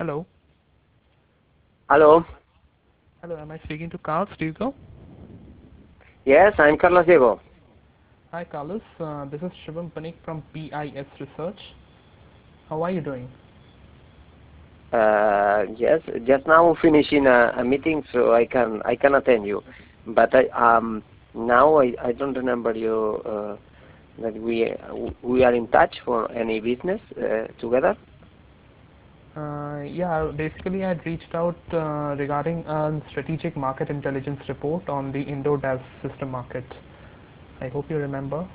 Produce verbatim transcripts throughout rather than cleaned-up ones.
Hello. Hello. Hello, am I speaking to Carlos Diego? Yes, I'm Carlos Diego. Hi Carlos, uh, this is Shubham Panik from P I S Research. How are you doing? Uh, yes, just now finishing a, a meeting, so I can I can attend you. But I um now I, I don't remember you uh, that we we are in touch for any business uh, together. Uh, yeah, basically I'd reached out uh, regarding a strategic market intelligence report on the Indo D A S system market. I hope you remember.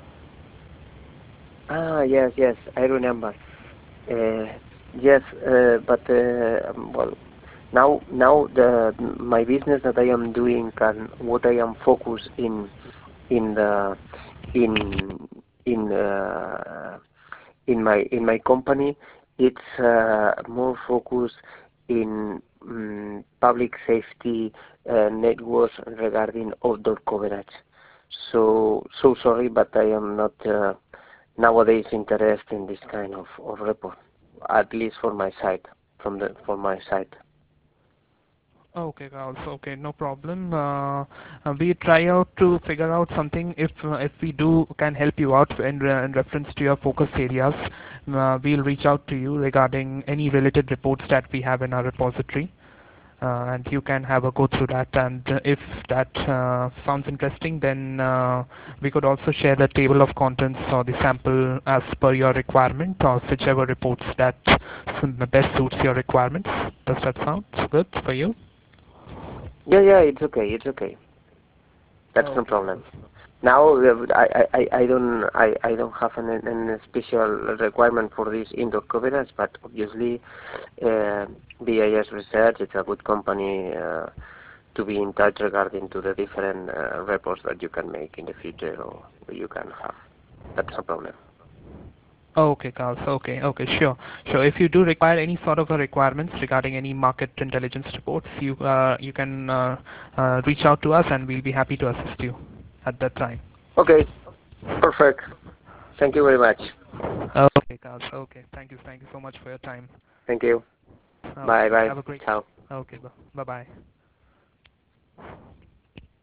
Ah, yes, yes, I remember. Uh, yes, uh, but uh, um, well, now now the my business that I am doing and what I am focused in in the in in uh, in my in my company, it's uh, more focused in um, public safety uh, networks regarding outdoor coverage. So so sorry, but I am not uh, nowadays interested in this kind of, of report, at least for my side, from the for my side. Okay, Carlos. Okay, no problem. Uh, uh, we try out to figure out something if uh, if we do can help you out in, re- in reference to your focus areas. Uh, we'll reach out to you regarding any related reports that we have in our repository. Uh, and you can have a go through that, and uh, if that uh, sounds interesting, then uh, we could also share the table of contents or the sample as per your requirement, or whichever reports that best suits your requirements. Does that sound good for you? Yeah, yeah, it's okay, it's okay. That's no Okay, problem. Carlos. Now uh, I, I, I I don't I, I don't have an, an special requirement for this indoor coverage, but obviously uh, B I S Research is a good company uh, to be in touch regarding to the different uh, reports that you can make in the future or you can have. That's no problem. Okay, Carlos. Okay, okay, sure, sure. If you do require any sort of a requirements regarding any market intelligence reports, you uh, you can uh, uh, reach out to us, and we'll be happy to assist you at that time. Okay, perfect. Thank you very much. Okay, Carlos. Okay, thank you, thank you so much for your time. Thank you. Bye Okay, bye. have a great. Ciao. Okay, bye bye.